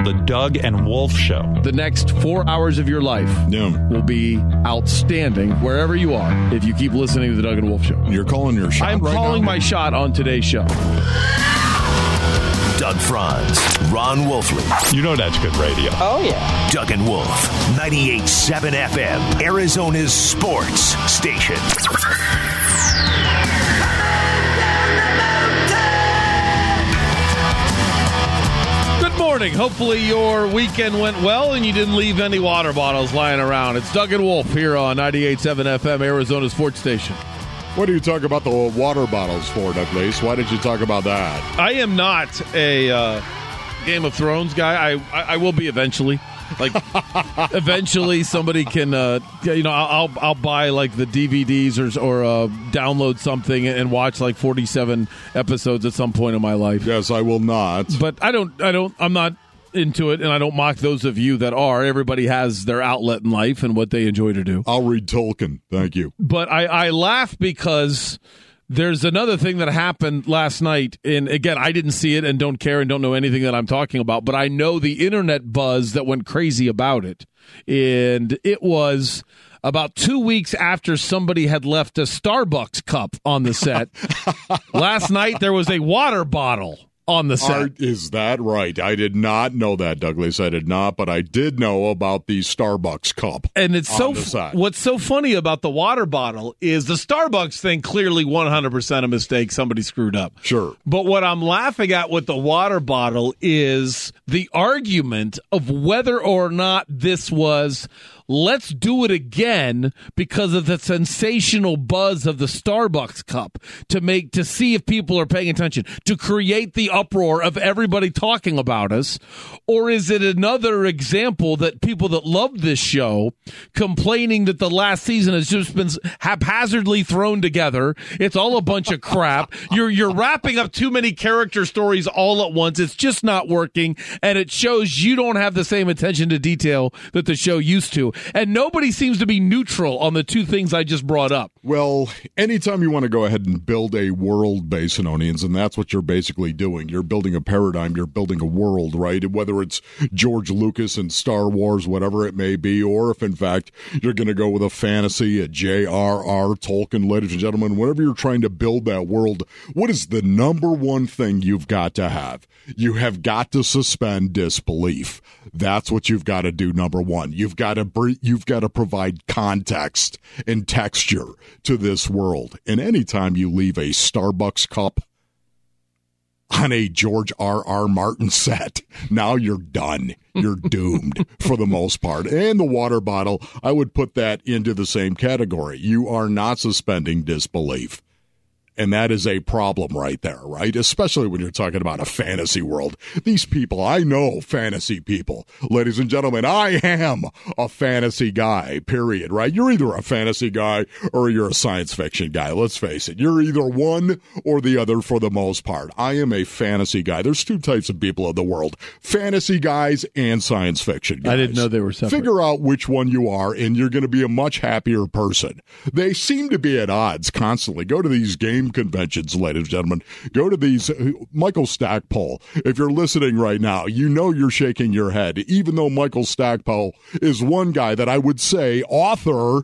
The Doug and Wolf Show. The next 4 hours of your life will be outstanding wherever you are if you keep listening to The Doug and Wolf Show. You're calling your shot. I'm right calling now? my shot on today's show. Doug Franz, Ron Wolfley. You know that's good radio. Oh, yeah. Doug and Wolf, 98.7 FM, Arizona's sports station. Good morning. Hopefully your weekend went well and you didn't leave any water bottles lying around. It's Doug and Wolf here on 98.7 FM, Arizona Sports Station. What do you talk about the water bottles for, Douglas? Why did you talk about that? I am not a Game of Thrones guy. I will be eventually. Like, eventually somebody can, I'll buy like the DVDs or download something and watch like 47 episodes at some point in my life. Yes, I will not. But I'm not into it, and I don't mock those of you that are. Everybody has their outlet in life and what they enjoy to do. I'll read Tolkien. Thank you. But I laugh because there's another thing that happened last night, and again, I didn't see it and don't care and don't know anything that I'm talking about, but I know the internet buzz that went crazy about it. And it was about 2 weeks after somebody had left a Starbucks cup on the set. Last night, there was a water bottle on the set. Is that right? I did not know that, Douglas. I did not, but I did know about the Starbucks cup. And it's what's so funny about the water bottle is the Starbucks thing, clearly 100% a mistake. Somebody screwed up. Sure. But what I'm laughing at with the water bottle is the argument of whether or not this was, let's do it again because of the sensational buzz of the Starbucks cup to see if people are paying attention, to create the uproar of everybody talking about us, or is it another example that people that love this show complaining that the last season has just been haphazardly thrown together? It's all a bunch of crap. You're wrapping up too many character stories all at once. It's just not working, and it shows you don't have the same attention to detail that the show used to. And nobody seems to be neutral on the two things I just brought up. Well, anytime you want to go ahead and build a world, Basinonians, and that's what you're basically doing. You're building a paradigm. You're building a world, right? Whether it's George Lucas and Star Wars, whatever it may be, or if, in fact, you're going to go with a fantasy, a J.R.R. Tolkien, ladies and gentlemen, whenever you're trying to build that world, what is the number one thing you've got to have? You have got to suspend disbelief. That's what you've got to do, number one. You've got to provide context and texture to this world. And anytime you leave a Starbucks cup on a George R.R. Martin set, now you're done. You're doomed for the most part. And the water bottle, I would put that into the same category. You are not suspending disbelief. And that is a problem right there, right? Especially when you're talking about a fantasy world. These people, I know fantasy people. Ladies and gentlemen, I am a fantasy guy, period, right? You're either a fantasy guy or you're a science fiction guy. Let's face it. You're either one or the other for the most part. I am a fantasy guy. There's two types of people in the world, fantasy guys and science fiction guys. I didn't know they were separate. Figure out which one you are, and you're going to be a much happier person. They seem to be at odds constantly. Go to these game conventions, ladies and gentlemen. Go to these. Michael Stackpole, if you're listening right now, you know you're shaking your head, even though Michael Stackpole is one guy that I would say author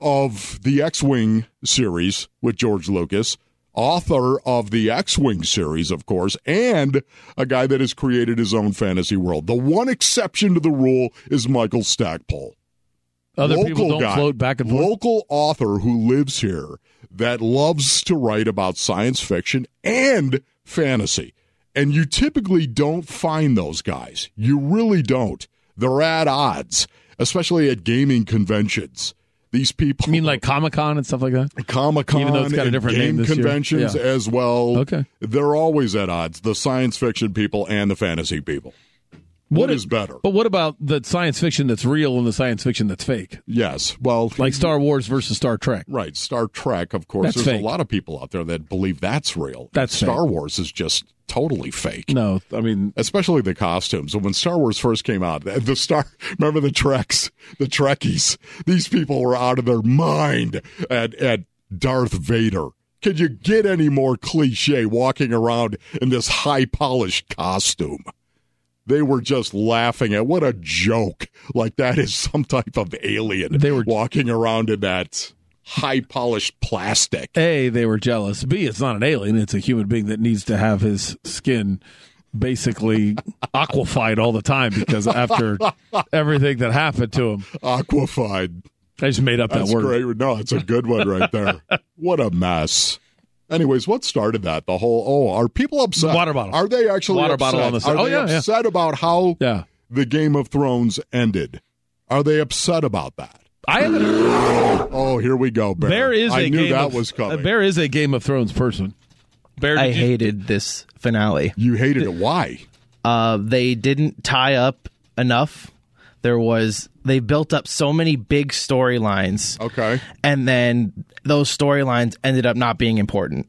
of the X-Wing series with George Lucas, author of the X-Wing series, of course, and a guy that has created his own fantasy world. The one exception to the rule is Michael Stackpole. Other people don't float back and forth. Local author who lives here that loves to write about science fiction and fantasy. And you typically don't find those guys. You really don't. They're at odds, especially at gaming conventions. These people. You mean like Comic-Con and stuff like that? Comic-Con, even though it's got a different game name this conventions year. as well. Okay. They're always at odds, the science fiction people and the fantasy people. What is better? But what about the science fiction that's real and the science fiction that's fake? Yes. Well, like Star Wars versus Star Trek. Right. Star Trek, of course. That's There's fake. a lot of people out there that believe that's real. That's Star fake. Wars is just totally fake. No, I mean, especially the costumes. When Star Wars first came out, remember the Trekkies? These people were out of their mind at Darth Vader. Could you get any more cliche walking around in this high-polished costume? They were just laughing at what a joke. Like that is some type of alien walking around in that high-polished plastic. A, they were jealous. B, it's not an alien. It's a human being that needs to have his skin basically aquafied all the time because after everything that happened to him. Aquafied. I just made up that word. Great. No, it's a good one right there. What a mess. Anyways, what started that? The whole, are people upset? Water bottle. Are they actually water upset? Bottle on the side. Are they upset about how the Game of Thrones ended? Are they upset about that? I haven't. Oh, here we go, Bear. Bear is I knew that was coming. Bear is a Game of Thrones person. Bear, I hated this finale. You hated it. Why? They didn't tie up enough. They built up so many big storylines. Okay. And then those storylines ended up not being important.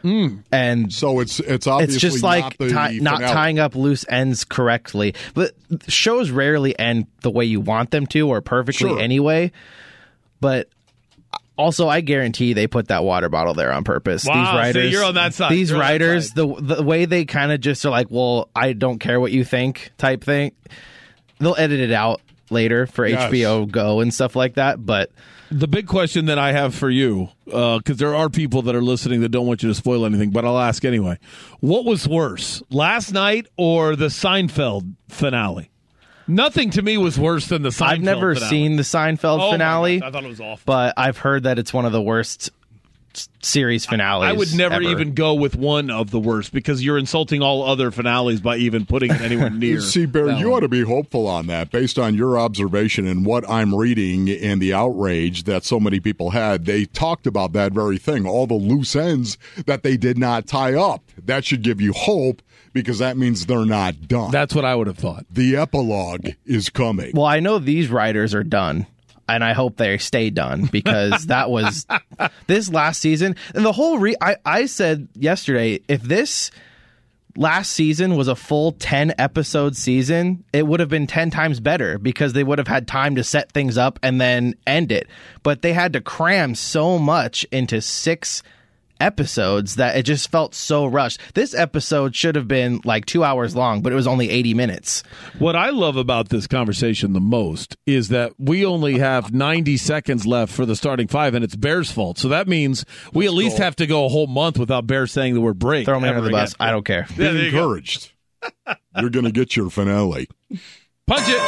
And so it's obviously just like not tying up loose ends correctly. But shows rarely end the way you want them to or perfectly anyway. But also, I guarantee they put that water bottle there on purpose. Wow, these writers, so you're on that side. These writers, the way they kind of just are like, well, I don't care what you think type thing. They'll edit it out later for HBO Go and stuff like that. But the big question that I have for you, because there are people that are listening that don't want you to spoil anything, but I'll ask anyway. What was worse, last night or the Seinfeld finale? Nothing to me was worse than the Seinfeld finale. I've never seen the Seinfeld finale. I thought it was awful. But I've heard that it's one of the worst series finales. I would never ever. even go with one of the worst because you're insulting all other finales by even putting it anywhere near. See, Bear, you ought to be hopeful on that based on your observation and what I'm reading and the outrage that so many people had. They talked about that very thing, all the loose ends that they did not tie up. That should give you hope because that means they're not done. That's what I would have thought. The epilogue is coming. Well, I know these writers are done. And I hope they stay done because that was this last season. And the whole I said yesterday, if this last season was a full 10 episode season, it would have been 10 times better because they would have had time to set things up and then end it. But they had to cram so much into 6 episodes that it just felt so rushed. This episode should have been like 2 hours long, but it was only 80 minutes. What I love about this conversation the most is that we only have 90 seconds left for the starting 5, and it's Bear's fault. So that means we at least have to go a whole month without Bear saying the word break. Throw me under the bus. I don't care. Be encouraged. You're going to get your finale. Punch it.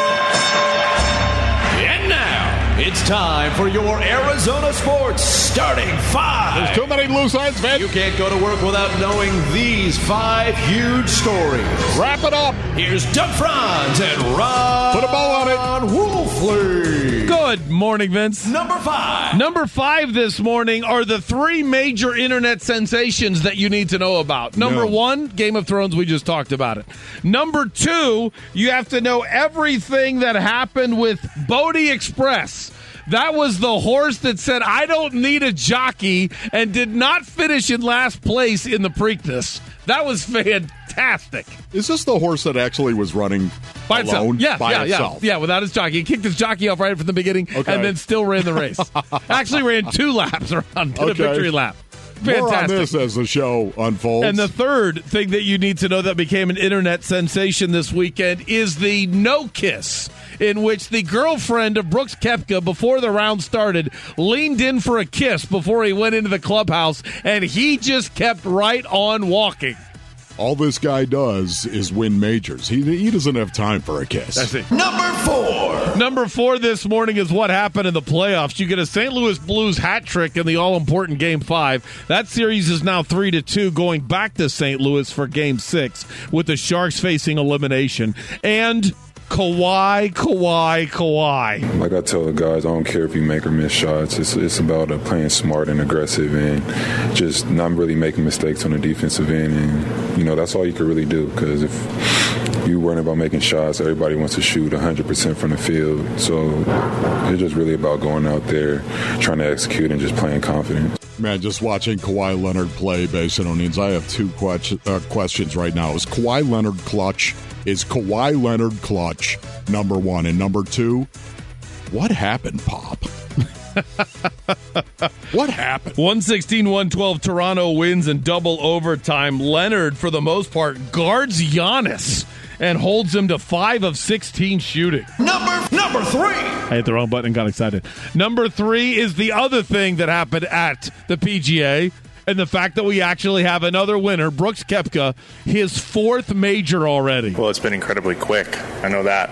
And now, it's time for your Arizona Sports Starting 5. There's too many loose ends, man. You can't go to work without knowing these 5 huge stories. Wrap it up. Here's Doug Franz and Ron. Put a bow on it. Wolfley. Good morning, Vince. Number 5. Number 5 this morning are the 3 major internet sensations that you need to know about. Number 1, Game of Thrones. We just talked about it. Number 2, you have to know everything that happened with Bodie Express. That was the horse that said, I don't need a jockey, and did not finish in last place in the Preakness. That was fantastic. Is this the horse that actually was running by alone? Itself. Yeah, without his jockey. He kicked his jockey off right from the beginning and then still ran the race. Actually ran 2 laps around, did a victory lap. Fantastic. More on this as the show unfolds. And the third thing that you need to know that became an internet sensation this weekend is the no kiss, in which the girlfriend of Brooks Koepka, before the round started, leaned in for a kiss before he went into the clubhouse, and he just kept right on walking. All this guy does is win majors. He doesn't have time for a kiss. That's it. Number 4. Number 4 this morning is what happened in the playoffs. You get a St. Louis Blues hat trick in the all-important Game 5. That series is now 3-2, going back to St. Louis for Game 6, with the Sharks facing elimination. And Kawhi. Like I tell the guys, I don't care if you make or miss shots. It's about playing smart and aggressive and just not really making mistakes on the defensive end. And, that's all you can really do, because if you're worrying about making shots, everybody wants to shoot 100% from the field. So it's just really about going out there, trying to execute and just playing confident. Man, just watching Kawhi Leonard play, Basinonians, I have 2 questions right now. Is Kawhi Leonard clutch? Is Kawhi Leonard clutch, number 1? And number 2, what happened, Pop? What happened? 116-112, Toronto wins in double overtime. Leonard, for the most part, guards Giannis and holds him to 5 of 16 shooting. Number 3. I hit the wrong button and got excited. Number 3 is the other thing that happened at the PGA, and the fact that we actually have another winner, Brooks Koepka, his 4th major already. Well, it's been incredibly quick. I know that.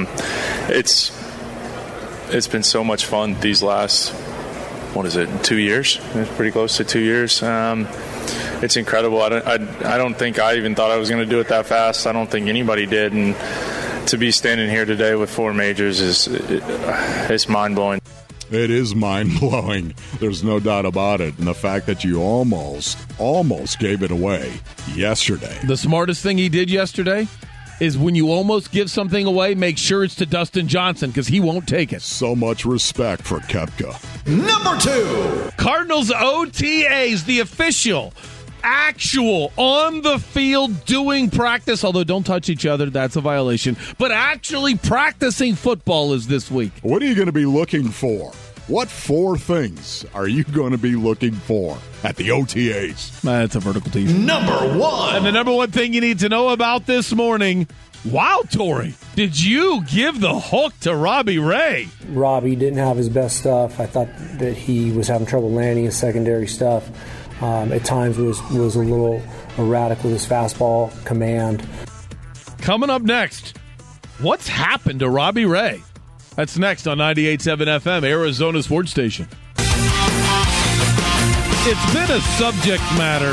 It's been so much fun these last, 2 years? It's pretty close to 2 years. It's incredible. I don't think I even thought I was going to do it that fast. I don't think anybody did. And to be standing here today with 4 majors it's mind-blowing. It is mind-blowing. There's no doubt about it. And the fact that you almost gave it away yesterday. The smartest thing he did yesterday is when you almost give something away, make sure it's to Dustin Johnson because he won't take it. So much respect for Koepka. Number 2. Cardinals OTAs, the official, actual, on-the-field doing practice, although don't touch each other, that's a violation, but actually practicing football is this week. What are you going to be looking for? What 4 things are you going to be looking for at the OTAs? That's a vertical tease. Number 1. And the number 1 thing you need to know about this morning, wow, Tori, did you give the hook to Robbie Ray? Robbie didn't have his best stuff. I thought that he was having trouble landing his secondary stuff. At times was a little erratic with his fastball command. Coming up next, what's happened to Robbie Ray? That's next on 98.7 FM, Arizona Sports Station. It's been a subject matter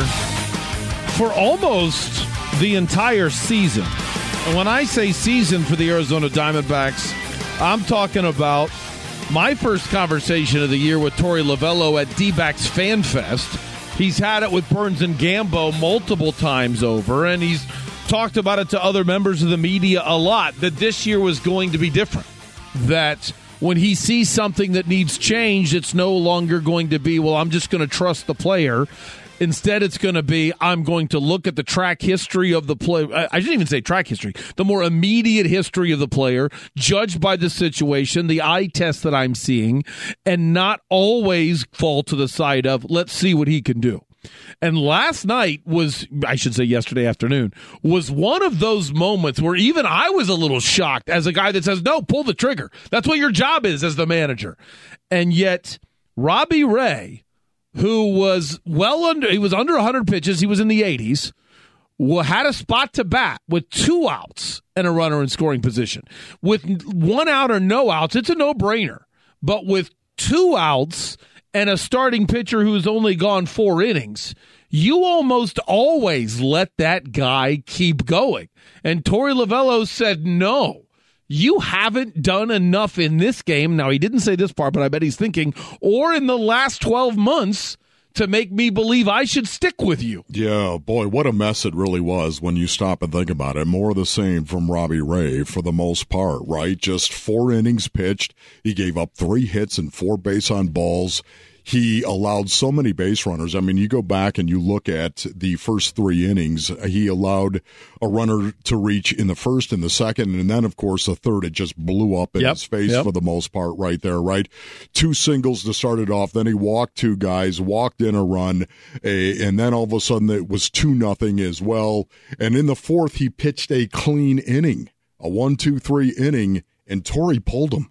for almost the entire season. And when I say season for the Arizona Diamondbacks, I'm talking about my first conversation of the year with Torey Lovullo at D-backs Fan Fest. He's had it with Burns and Gambo multiple times over, and he's talked about it to other members of the media a lot, that this year was going to be different. That when he sees something that needs change, it's no longer going to be, well, I'm just going to trust the player. Instead, it's going to be, I'm going to look at the track history of the player. I shouldn't even say track history. The more immediate history of the player, judged by the situation, the eye test that I'm seeing, and not always fall to the side of, let's see what he can do. And last night was, I should say yesterday afternoon, was one of those moments where even I was a little shocked as a guy that says, no, pull the trigger. That's what your job is as the manager. And yet, Robbie Ray, who was he was under 100 pitches, he was in the 80s, had a spot to bat with 2 outs and a runner in scoring position. With 1 out or no outs, it's a no-brainer. But with 2 outs and a starting pitcher who's only gone 4 innings, you almost always let that guy keep going. And Torey Lovullo said, no, you haven't done enough in this game. Now, he didn't say this part, but I bet he's thinking, or in the last 12 months, to make me believe I should stick with you. Yeah, boy, what a mess it really was when you stop and think about it. More of the same from Robbie Ray for the most part, right? Just 4 innings pitched. He gave up 3 hits and 4 base on balls. He allowed so many base runners. I mean, you go back and you look at the first 3 innings, he allowed a runner to reach in the first and the second, and then, of course, the third, it just blew up in his face for the most part right there, right? 2 singles to start it off. Then he walked 2 guys, walked in a run, and then all of a sudden it was 2-0 as well. And in the 4th, he pitched a clean inning, a 1-2-3 inning, and Torey pulled him.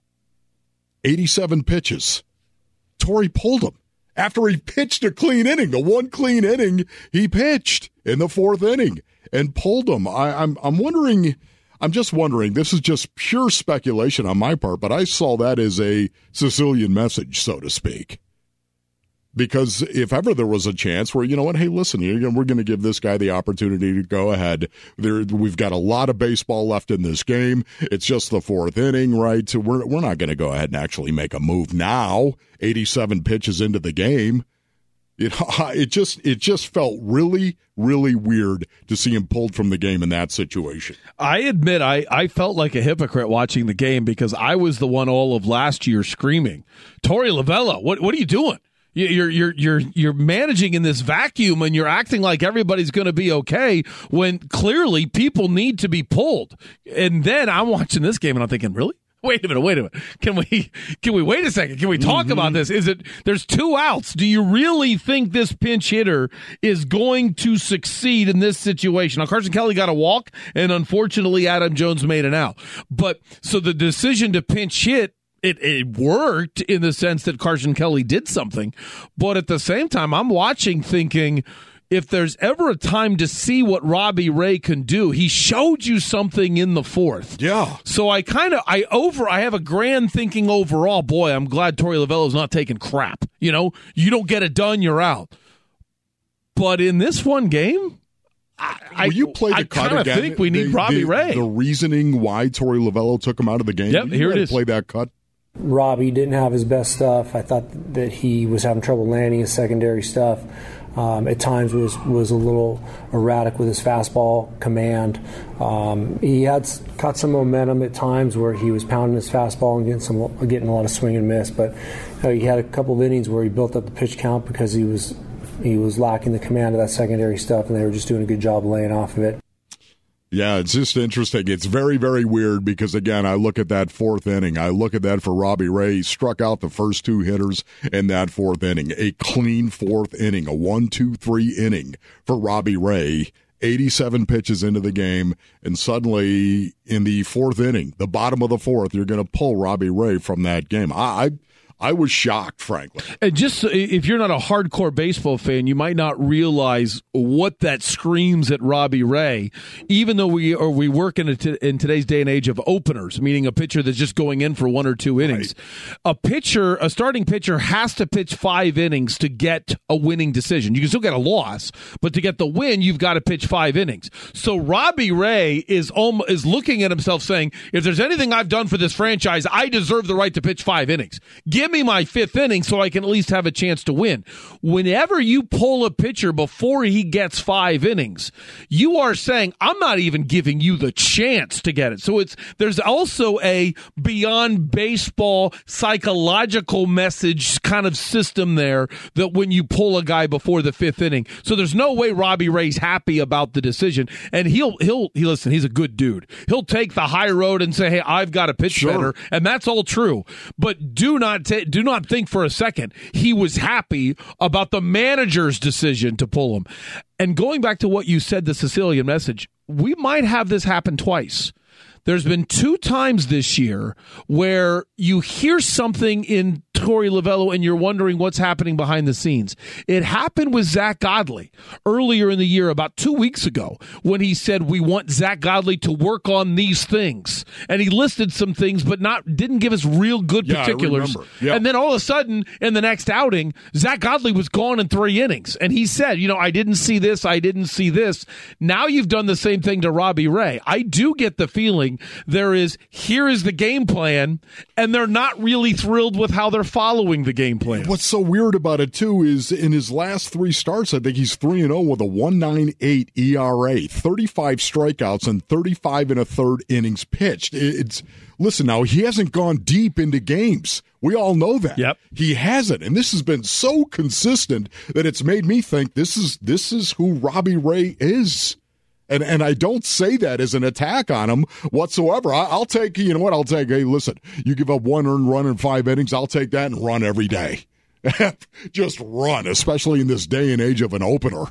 87 pitches. Torey pulled him after he pitched a clean inning. The 1 clean inning he pitched in the 4th inning and pulled him. I'm wondering. I'm just wondering. This is just pure speculation on my part, but I saw that as a Sicilian message, so to speak. Because if ever there was a chance where, you know what, hey, listen, we're going to give this guy the opportunity to go ahead. We've got a lot of baseball left in this game. It's just the 4th inning, right? So we're not going to go ahead and actually make a move now, 87 pitches into the game. It just felt really, really weird to see him pulled from the game in that situation. I admit I felt like a hypocrite watching the game because I was the one all of last year screaming, Torey Lovullo, what are you doing? You're managing in this vacuum and you're acting like everybody's going to be okay when clearly people need to be pulled. And then I'm watching this game and I'm thinking, really? Wait a minute. Can we wait a second? Can we talk about this? There's 2 outs. Do you really think this pinch hitter is going to succeed in this situation? Now, Carson Kelly got a walk, and unfortunately, Adam Jones made an out. But so the decision to pinch hit, it worked in the sense that Carson Kelly did something. But at the same time, I'm watching thinking, if there's ever a time to see what Robbie Ray can do, he showed you something in the 4th. Yeah. So I have a grand thinking overall, boy, I'm glad Torey Lovullo's not taking crap. You don't get it done, you're out. But in this one game, Will you play the cut again? I think we need Robbie Ray. The reasoning why Torey Lovullo took him out of the game. Yep, here it is. Play that cut. Robbie didn't have his best stuff. I thought that he was having trouble landing his secondary stuff. At times was a little erratic with his fastball command. He had caught some momentum at times where he was pounding his fastball and getting a lot of swing and miss. But he had a couple of innings where he built up the pitch count because he was lacking the command of that secondary stuff, and they were just doing a good job laying off of it. Yeah, it's just interesting. It's very, very weird because, again, I look at that 4th inning. I look at that for Robbie Ray. He struck out the first 2 hitters in that 4th inning. A clean 4th inning, a 1-2-3 inning for Robbie Ray. 87 pitches into the game, and suddenly in the 4th inning, the bottom of the 4th, you're going to pull Robbie Ray from that game. I was shocked, frankly. And just if you're not a hardcore baseball fan, you might not realize what that screams at Robbie Ray. Even though we work in today's day and age of openers, meaning a pitcher that's just going in for 1 or 2 innings. Right. A starting pitcher has to pitch 5 innings to get a winning decision. You can still get a loss, but to get the win, you've got to pitch 5 innings. So Robbie Ray is looking at himself saying, if there's anything I've done for this franchise, I deserve the right to pitch 5 innings. Give me my 5th inning so I can at least have a chance to win. Whenever you pull a pitcher before he gets 5 innings, you are saying, I'm not even giving you the chance to get it. So there's also a beyond baseball psychological message kind of system there that when you pull a guy before the 5th inning. So there's no way Robbie Ray's happy about the decision. And he'll listen, he's a good dude. He'll take the high road and say, hey, I've got to pitch better. And that's all true. But do not think for a second he was happy about the manager's decision to pull him. And going back to what you said, the Sicilian message, we might have this happen twice. There's been 2 times this year where you hear something in Torey Lovullo and you're wondering what's happening behind the scenes. It happened with Zach Godley earlier in the year, about 2 weeks ago, when he said, we want Zach Godley to work on these things. And he listed some things, but didn't give us real good particulars. And then all of a sudden, in the next outing, Zach Godley was gone in 3 innings. And he said, I didn't see this, I didn't see this. Now you've done the same thing to Robbie Ray. I do get the feeling here is the game plan, and they're not really thrilled with how they're following the game plan. What's so weird about it, too, is in his last 3 starts, I think he's 3-0 with a 1.98 ERA, 35 strikeouts, and 35 1/3 innings pitched. Listen, now, he hasn't gone deep into games. We all know that. Yep. He hasn't, and this has been so consistent that it's made me think this is who Robbie Ray is. And I don't say that as an attack on him whatsoever. I'll take, hey, listen, you give up 1 earned run in 5 innings, I'll take that and run every day. Just run, especially in this day and age of an opener.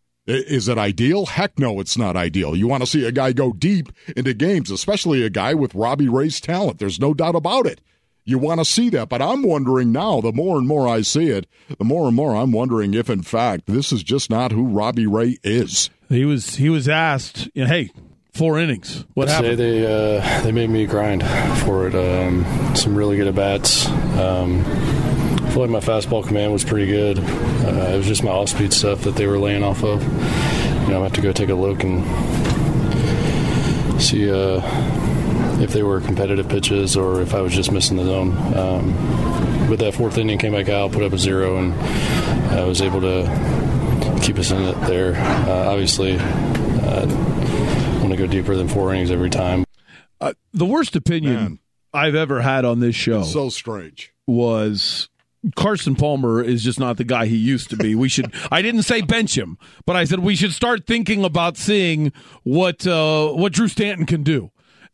Is it ideal? Heck no, it's not ideal. You want to see a guy go deep into games, especially a guy with Robbie Ray's talent. There's no doubt about it. You want to see that, but I'm wondering now, the more and more I see it, the more and more I'm wondering if, in fact, this is just not who Robbie Ray is. He was asked, hey, 4 innings. What happened? They made me grind for it. Some really good at-bats. I feel like my fastball command was pretty good. It was just my off-speed stuff that they were laying off of. I have to go take a look and see if they were competitive pitches or if I was just missing the zone. But that 4th inning came back out, put up a 0, and I was able to keep us in it there. Obviously, I want to go deeper than 4 innings every time. The worst opinion I've ever had on this show, so strange, was Carson Palmer is just not the guy he used to be. I didn't say bench him, but I said we should start thinking about seeing what Drew Stanton can do.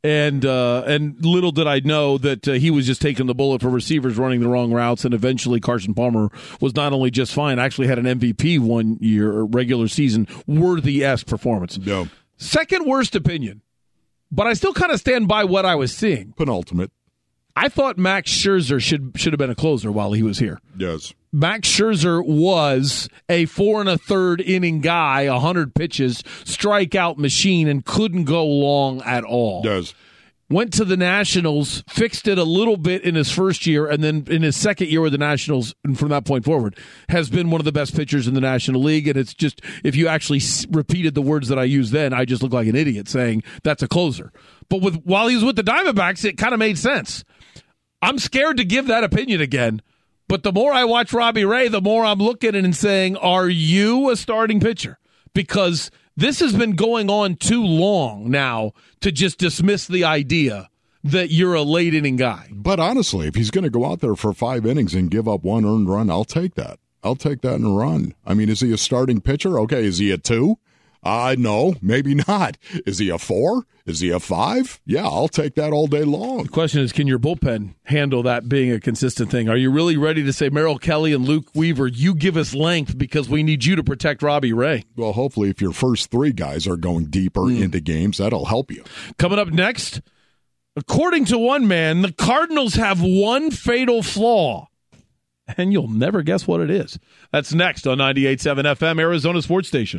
And little did I know that he was just taking the bullet for receivers running the wrong routes, and eventually Carson Palmer was not only just fine, actually had an MVP one year, a regular season, worthy-esque performance. No. Second worst opinion, but I still kind of stand by what I was seeing. Penultimate. I thought Max Scherzer should have been a closer while he was here. Yes. Max Scherzer was a 4 1/3 inning guy, 100 pitches, strikeout machine, and couldn't go long at all. Yes. Went to the Nationals, fixed it a little bit in his first year, and then in his second year with the Nationals, and from that point forward, has been one of the best pitchers in the National League. And it's just, if you actually repeated the words that I used then, I just look like an idiot saying that's a closer. But while he was with the Diamondbacks, it kind of made sense. I'm scared to give that opinion again, but the more I watch Robbie Ray, the more I'm looking at it and saying, are you a starting pitcher? Because this has been going on too long now to just dismiss the idea that you're a late inning guy. But honestly, if he's going to go out there for 5 innings and give up 1 earned run, I'll take that. I'll take that in a run. I mean, is he a starting pitcher? Okay, is he a 2? No, maybe not. Is he a 4? Is he a 5? Yeah, I'll take that all day long. The question is, can your bullpen handle that being a consistent thing? Are you really ready to say, Merrill Kelly and Luke Weaver, you give us length because we need you to protect Robbie Ray? Well, hopefully if your first 3 guys are going deeper into games, that'll help you. Coming up next, according to one man, the Cardinals have one fatal flaw, and you'll never guess what it is. That's next on 98.7 FM, Arizona Sports Station.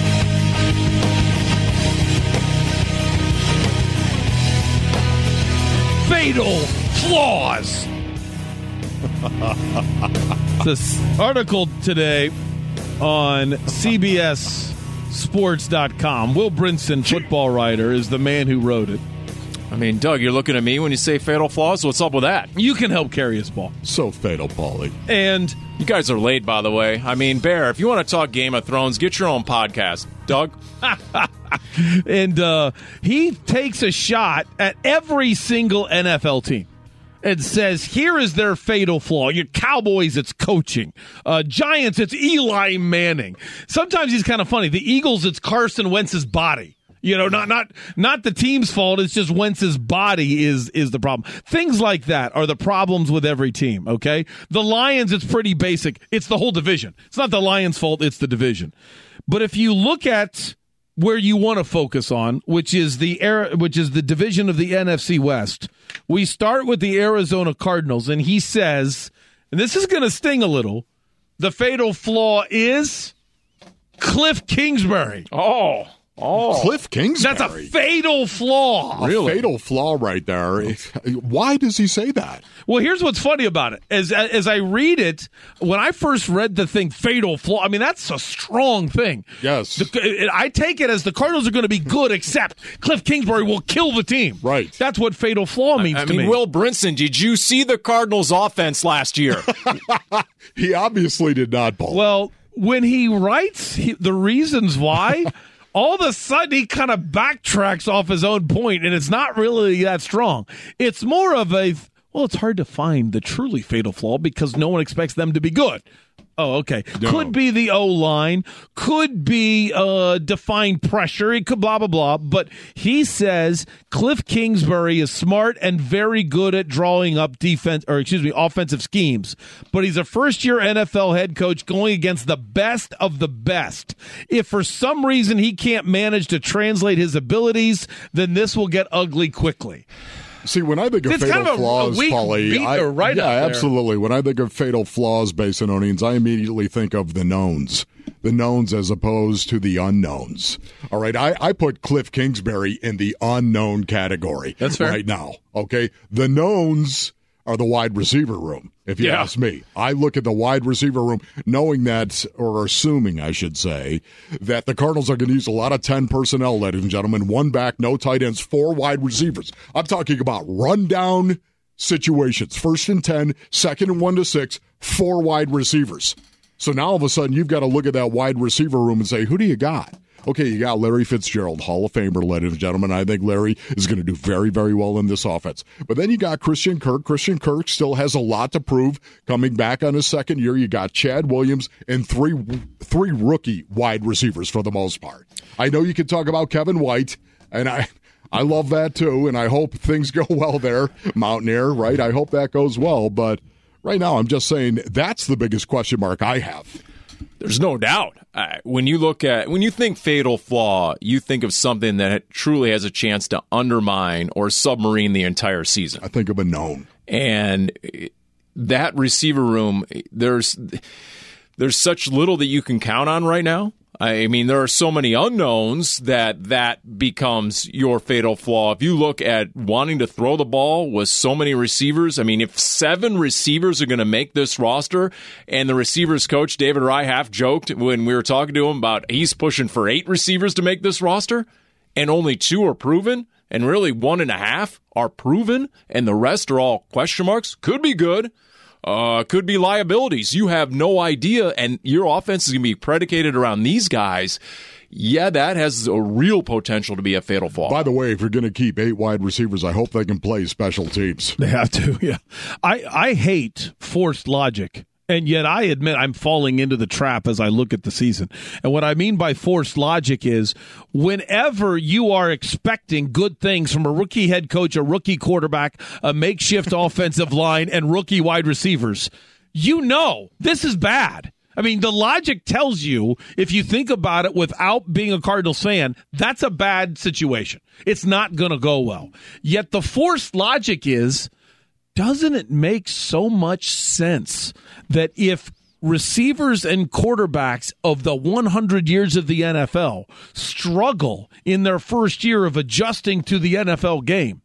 Fatal flaws. This article today on CBSSports.com. Will Brinson, football writer, is the man who wrote it. I mean, Doug, you're looking at me when you say fatal flaws. What's up with that? You can help carry us ball. So fatal, Paulie. And you guys are late, by the way. I mean, Bear, if you want to talk Game of Thrones, get your own podcast. Doug? And he takes a shot at every single NFL team and says, here is their fatal flaw. Your Cowboys, it's coaching. Giants, it's Eli Manning. Sometimes he's kind of funny. The Eagles, it's Carson Wentz's body. You know, not the team's fault. It's just Wentz's body is the problem. Things like that are the problems with every team, okay? The Lions, it's pretty basic. It's the whole division. It's not the Lions' fault. It's the division. But if you look at where you want to focus on, which is the division of the NFC West, we start with the Arizona Cardinals, and he says, and this is going to sting a little, the fatal flaw is Cliff Kingsbury. Oh, Cliff Kingsbury. That's a fatal flaw. Really? A fatal flaw right there. Why does he say that? Well, here's what's funny about it. As I read it, when I first read the thing, fatal flaw, I mean, that's a strong thing. Yes. I take it as the Cardinals are going to be good, except Cliff Kingsbury will kill the team. Right. That's what fatal flaw means to me. Will Brinson, did you see the Cardinals' offense last year? He obviously did not, Paul. Well, when he writes the reasons why, all of a sudden he kind of backtracks off his own point, and it's not really that strong. It's more of it's hard to find the truly fatal flaw because no one expects them to be good. Oh, okay. No. Could be the O-line, could be defined pressure, it could blah, blah, blah. But he says Cliff Kingsbury is smart and very good at drawing up offensive schemes. But he's a first-year NFL head coach going against the best of the best. If for some reason he can't manage to translate his abilities, then this will get ugly quickly. See, when I think of fatal flaws, Paulie, absolutely. When I think of fatal flaws, Basinonians, I immediately think of the knowns. The knowns as opposed to the unknowns. All right, I put Cliff Kingsbury in the unknown category. That's fair. Right now, okay? The knowns are the wide receiver room, if you ask me. I look at the wide receiver room knowing that, or assuming, I should say, that the Cardinals are going to use a lot of 10 personnel, ladies and gentlemen. 1 back, no tight ends, 4 wide receivers. I'm talking about rundown situations. 1st and 10, 2nd and 1 to 6, 4 wide receivers. So now all of a sudden you've got to look at that wide receiver room and say, who do you got? Okay, you got Larry Fitzgerald, Hall of Famer, ladies and gentlemen. I think Larry is going to do very, very well in this offense. But then you got Christian Kirk. Christian Kirk still has a lot to prove coming back on his second year. You got Chad Williams and three rookie wide receivers for the most part. I know you can talk about Kevin White, and I love that too, and I hope things go well there. Mountaineer, right? I hope that goes well, but right now I'm just saying that's the biggest question mark I have. There's no doubt. When you think fatal flaw, you think of something that truly has a chance to undermine or submarine the entire season. I think of a known. And that receiver room, there's such little that you can count on right now. I mean, there are so many unknowns that becomes your fatal flaw. If you look at wanting to throw the ball with so many receivers, I mean, if 7 receivers are going to make this roster, and the receivers coach, David Rye, half joked when we were talking to him about he's pushing for 8 receivers to make this roster, and only 2 are proven, and really 1.5 are proven, and the rest are all question marks, could be good. Could be liabilities. You have no idea, and your offense is going to be predicated around these guys. Yeah, that has a real potential to be a fatal flaw. By the way, if you're going to keep 8 wide receivers, I hope they can play special teams. They have to, yeah. I hate forced logic. And yet I admit I'm falling into the trap as I look at the season. And what I mean by forced logic is whenever you are expecting good things from a rookie head coach, a rookie quarterback, a makeshift offensive line, and rookie wide receivers, you know this is bad. I mean, the logic tells you, if you think about it without being a Cardinals fan, that's a bad situation. It's not going to go well. Yet the forced logic is, doesn't it make so much sense that if receivers and quarterbacks of the 100 years of the NFL struggle in their first year of adjusting to the NFL game,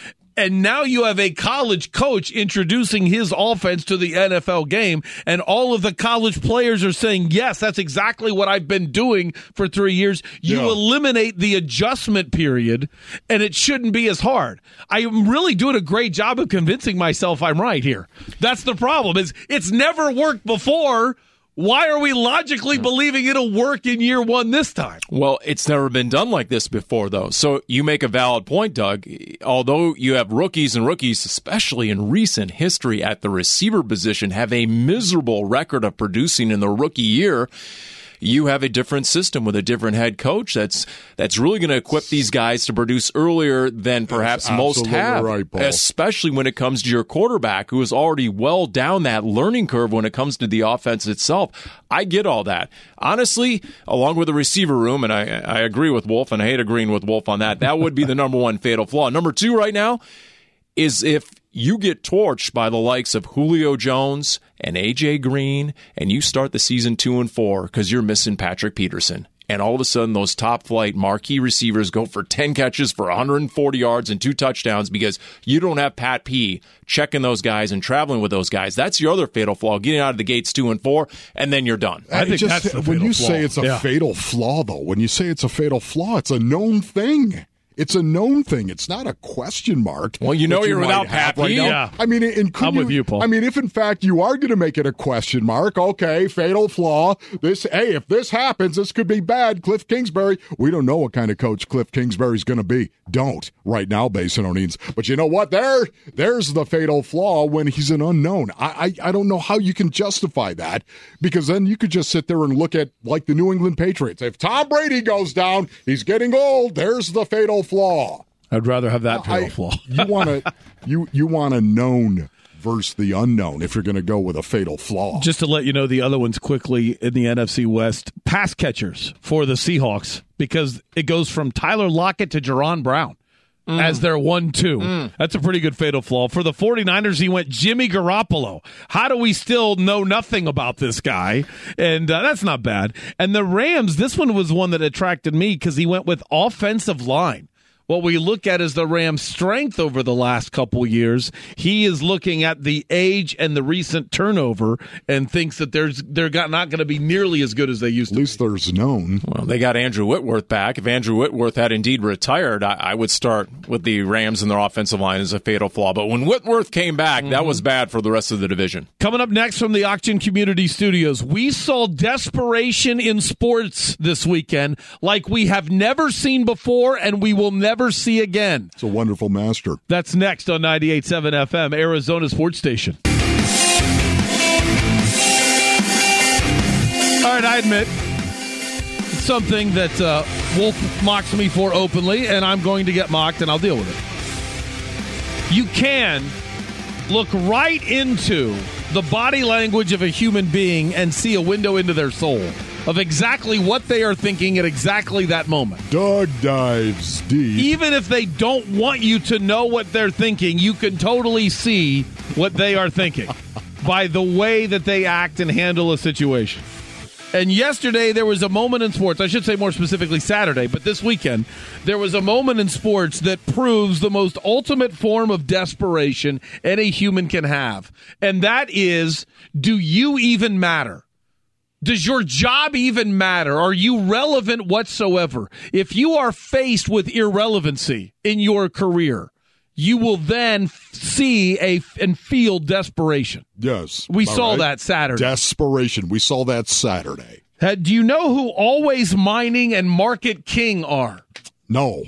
and now you have a college coach introducing his offense to the NFL game, and all of the college players are saying, yes, that's exactly what I've been doing for 3 years. You eliminate the adjustment period, and it shouldn't be as hard. I'm really doing a great job of convincing myself I'm right here. That's the problem. It's never worked before. Why are we logically believing it'll work in year 1 this time? Well, it's never been done like this before, though. So you make a valid point, Doug. Although you have rookies, especially in recent history at the receiver position, have a miserable record of producing in the rookie year, you have a different system with a different head coach that's really going to equip these guys to produce earlier than perhaps most have, right, especially when it comes to your quarterback, who is already well down that learning curve when it comes to the offense itself. I get all that. Honestly, along with the receiver room, and I agree with Wolf, and I hate agreeing with Wolf on that, that would be the number 1 fatal flaw. Number 2 right now is if you get torched by the likes of Julio Jones and A.J. Green, and you start the season 2-4 because you're missing Patrick Peterson. And all of a sudden, those top-flight marquee receivers go for 10 catches for 140 yards and 2 touchdowns because you don't have Pat P checking those guys and traveling with those guys. That's your other fatal flaw, getting out of the gates 2-4, and then you're done. I think that's the fatal when you flaw. say it's a fatal flaw, though, when you say it's a fatal flaw, it's a known thing. It's a known thing. It's not a question mark. Well, you're without Pat P. Yeah. I mean, I'm with you, Paul. I mean, if in fact you are going to make it a question mark, okay, fatal flaw. If this happens, this could be bad. Cliff Kingsbury, we don't know what kind of coach Cliff Kingsbury's going to be. Don't right now, Basinonians. But you know what? There's the fatal flaw when he's an unknown. I don't know how you can justify that, because then you could just sit there and look at like the New England Patriots. If Tom Brady goes down, he's getting old. There's the fatal flaw. I'd rather have that fatal flaw. You want a known versus the unknown if you're going to go with a fatal flaw. Just to let you know the other ones quickly in the NFC West, pass catchers for the Seahawks, because it goes from Tyler Lockett to Jerron Brown as their 1-2. That's a pretty good fatal flaw. For the 49ers, he went Jimmy Garoppolo. How do we still know nothing about this guy? And that's not bad. And the Rams, this one was one that attracted me because he went with offensive line. What we look at is the Rams' strength over the last couple years. He is looking at the age and the recent turnover and thinks that they're not going to be nearly as good as they used to. At least there's known. Well, they got Andrew Whitworth back. If Andrew Whitworth had indeed retired, I would start with the Rams and their offensive line as a fatal flaw. But when Whitworth came back, that was bad for the rest of the division. Coming up next from the Auction Community Studios, we saw desperation in sports this weekend like we have never seen before and we will never see again. It's a wonderful master. That's next on 98.7 FM, Arizona Sports Station. All right, I admit, it's something that Wolf mocks me for openly, and I'm going to get mocked, and I'll deal with it. You can look right into the body language of a human being and see a window into their soul of exactly what they are thinking at exactly that moment. Doug dives deep. Even if they don't want you to know what they're thinking, you can totally see what they are thinking by the way that they act and handle a situation. And yesterday, there was a moment in sports, I should say more specifically Saturday, but this weekend, there was a moment in sports that proves the most ultimate form of desperation any human can have. And that is, do you even matter? Does your job even matter? Are you relevant whatsoever? If you are faced with irrelevancy in your career, you will then see and feel desperation. Yes. We saw that Saturday. Desperation. We saw that Saturday. Do you know who Always Mining and Market King are? No.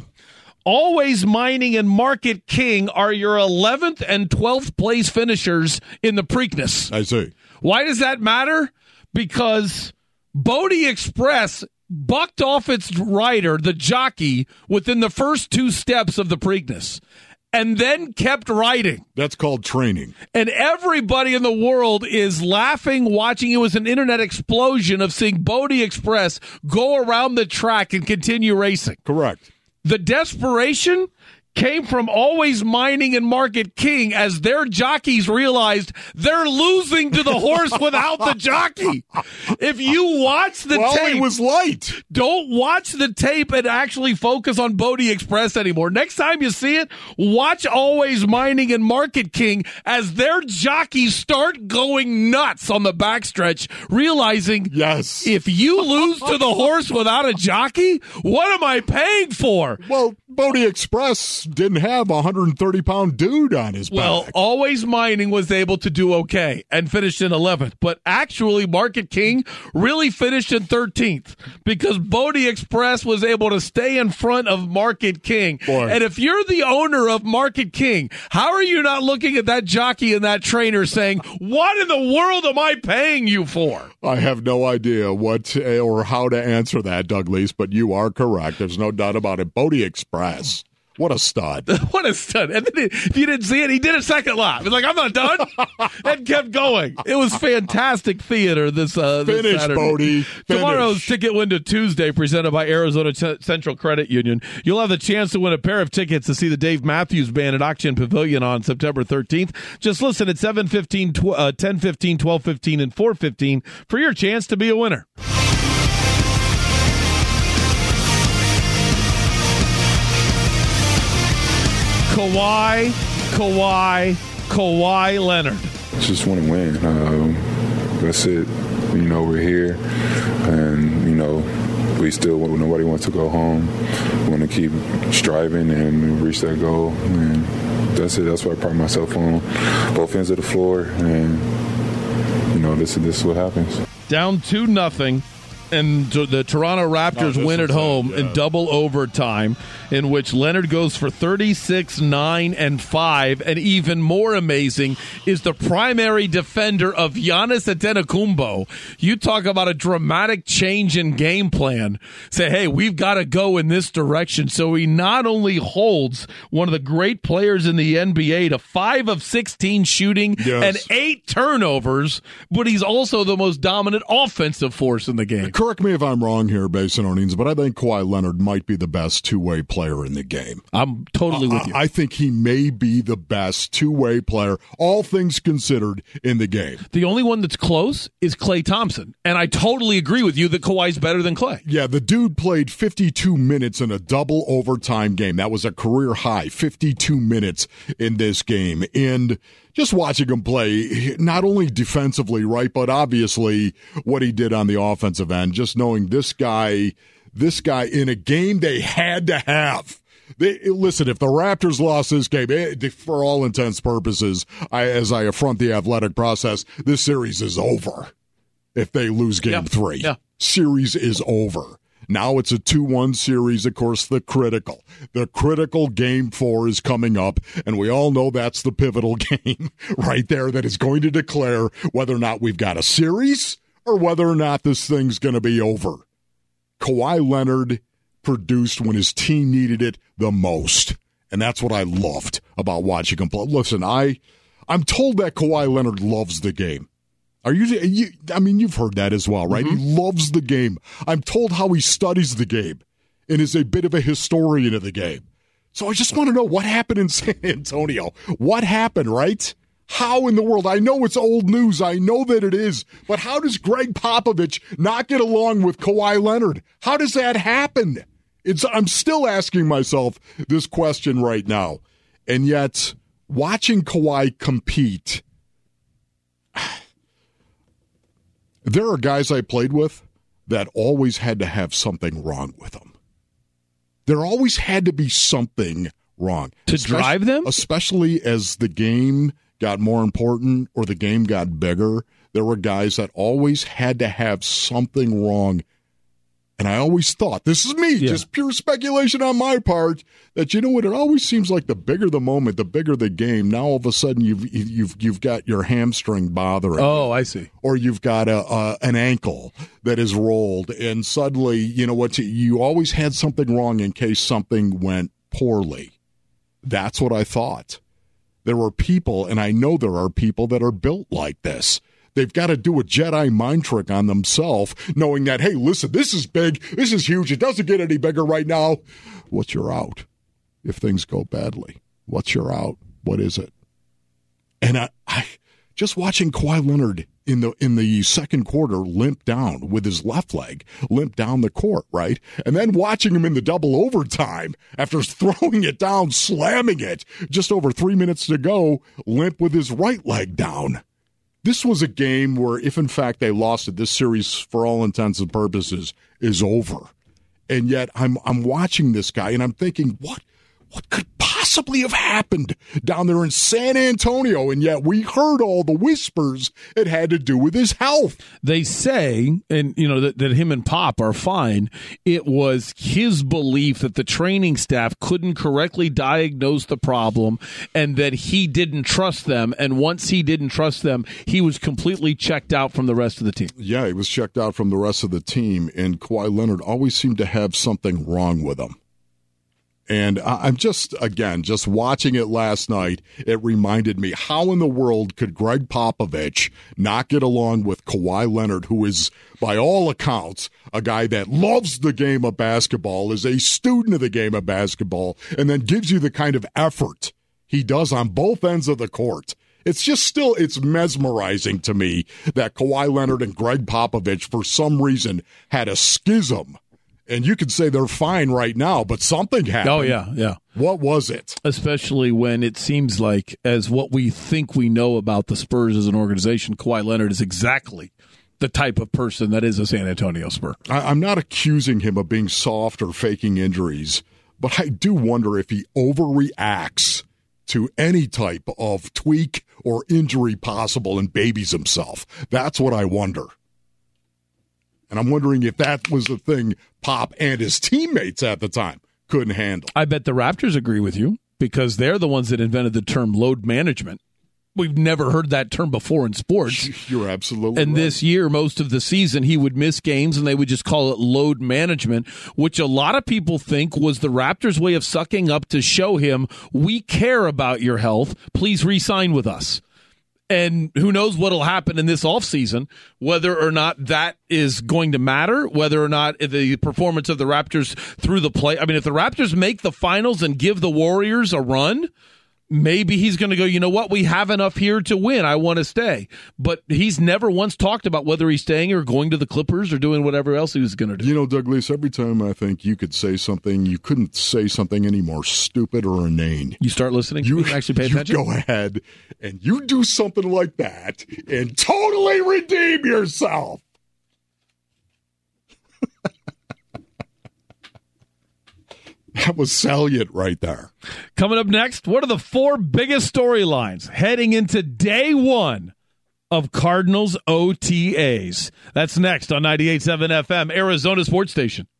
Always Mining and Market King are your 11th and 12th place finishers in the Preakness. I see. Why does that matter? Because Bodie Express bucked off its rider, the jockey, within the first 2 steps of the Preakness, and then kept riding. That's called training. And everybody in the world is laughing, watching. It was an internet explosion of seeing Bodie Express go around the track and continue racing. Correct. The desperation came from Always Mining and Market King as their jockeys realized they're losing to the horse without the jockey. If you watch the tape, it was light. Don't watch the tape and actually focus on Bodie Express anymore. Next time you see it, watch Always Mining and Market King as their jockeys start going nuts on the backstretch, realizing, yes, if you lose to the horse without a jockey, what am I paying for? Well, Bodie Express didn't have a 130-pound dude on his back. Well, Always Mining was able to do okay and finished in 11th. But actually, Market King really finished in 13th because Bodie Express was able to stay in front of Market King. Boy. And if you're the owner of Market King, how are you not looking at that jockey and that trainer saying, what in the world am I paying you for? I have no idea what or how to answer that, Doug Leese, but you are correct. There's no doubt about it. Bodie Express. What a stud. What a stud. And then if you didn't see it, he did a second lap. He's like, I'm not done. And kept going. It was fantastic theater this Finish, Saturday. Bodie. Finish. Tomorrow's Ticket Window Tuesday presented by Arizona Central Credit Union. You'll have the chance to win a pair of tickets to see the Dave Matthews Band at Auction Pavilion on September 13th. Just listen at 7:15, 10:15, 12:15, and 4:15 for your chance to be a winner. Kawhi Leonard. Just want to win. That's it. You know, we're here, and you know, we still. Nobody wants to go home. We want to keep striving and reach that goal. And that's it. That's what I pride myself on. Both ends of the floor, and you know, this is what happens. Down 2-0. And the Toronto Raptors win at home in double overtime, in which Leonard goes for 36, 9, and 5. And even more amazing is the primary defender of Giannis Antetokounmpo. You talk about a dramatic change in game plan. Say, hey, we've got to go in this direction. So he not only holds one of the great players in the NBA to 5 of 16 shooting and 8 turnovers, but he's also the most dominant offensive force in the game. Correct me if I'm wrong here, Basinonians, but I think Kawhi Leonard might be the best two-way player in the game. I'm totally with you. I think he may be the best two-way player, all things considered, in the game. The only one that's close is Klay Thompson, and I totally agree with you that Kawhi's better than Klay. Yeah, the dude played 52 minutes in a double overtime game. That was a career high, 52 minutes in this game. And just watching him play, not only defensively, right, but obviously what he did on the offensive end, just knowing this guy in a game they had to have. Listen, if the Raptors lost this game, for all intents and purposes, as I affront the athletic process, this series is over. If they lose game 3, series is over. Now it's a 2-1 series, of course, the critical game 4 is coming up, and we all know that's the pivotal game right there that is going to declare whether or not we've got a series or whether or not this thing's going to be over. Kawhi Leonard produced when his team needed it the most. And that's what I loved about watching him play. Listen, I'm told that Kawhi Leonard loves the game. You've heard that as well, right? Mm-hmm. He loves the game. I'm told how he studies the game and is a bit of a historian of the game. So I just want to know what happened in San Antonio. What happened, right? How in the world? I know it's old news. I know that it is. But how does Greg Popovich not get along with Kawhi Leonard? How does that happen? I'm still asking myself this question right now. And yet, watching Kawhi compete, there are guys I played with that always had to have something wrong with them. There always had to be something wrong. To drive them? Especially as the game got more important or the game got bigger, there were guys that always had to have something wrong. And I always thought, this is me, just pure speculation on my part, that, you know what, it always seems like the bigger the moment, the bigger the game. Now all of a sudden you've got your hamstring bothering. Oh, I see. Or you've got an ankle that is rolled, and suddenly, you know what, you always had something wrong in case something went poorly. That's what I thought. There were people, and I know there are people that are built like this. They've got to do a Jedi mind trick on themselves, knowing that, hey, listen, this is big, this is huge, it doesn't get any bigger right now. What's your out if things go badly? What's your out? What is it? And I just watching Kawhi Leonard in the second quarter limp down with his left leg, limp down the court, right? And then watching him in the double overtime after throwing it down, slamming it, just over 3 minutes to go, limp with his right leg down. This was a game where, if in fact they lost it, this series, for all intents and purposes, is over. And yet I'm watching this guy and I'm thinking, what could possibly have happened down there in San Antonio? And yet we heard all the whispers it had to do with his health. They say, and you know, that him and Pop are fine. It was his belief that the training staff couldn't correctly diagnose the problem and that he didn't trust them. And once he didn't trust them, he was completely checked out from the rest of the team. Yeah, he was checked out from the rest of the team. And Kawhi Leonard always seemed to have something wrong with him. And I'm just watching it last night, it reminded me, how in the world could Greg Popovich not get along with Kawhi Leonard, who is, by all accounts, a guy that loves the game of basketball, is a student of the game of basketball, and then gives you the kind of effort he does on both ends of the court. It's mesmerizing to me that Kawhi Leonard and Greg Popovich, for some reason, had a schism. And you could say they're fine right now, but something happened. Oh, yeah. What was it? Especially when it seems like, as what we think we know about the Spurs as an organization, Kawhi Leonard is exactly the type of person that is a San Antonio Spur. I'm not accusing him of being soft or faking injuries, but I do wonder if he overreacts to any type of tweak or injury possible and babies himself. That's what I wonder. And I'm wondering if that was the thing Pop and his teammates at the time couldn't handle. I bet the Raptors agree with you because they're the ones that invented the term load management. We've never heard that term before in sports. You're absolutely right. And this year, most of the season, he would miss games and they would just call it load management, which a lot of people think was the Raptors' way of sucking up to show him, we care about your health. Please re-sign with us. And who knows what will happen in this offseason, whether or not that is going to matter, whether or not the performance of the Raptors through the play. I mean, if the Raptors make the finals and give the Warriors a run, maybe he's going to go, you know what, we have enough here to win. I want to stay. But he's never once talked about whether he's staying or going to the Clippers or doing whatever else he was going to do. You know, Douglas, every time I think you could say something, you couldn't say something any more stupid or inane. You start listening? You actually pay attention? You go ahead and you do something like that and totally redeem yourself. That was salient right there. Coming up next, what are the 4 biggest storylines heading into day 1 of Cardinals OTAs? That's next on 98.7 FM, Arizona Sports Station.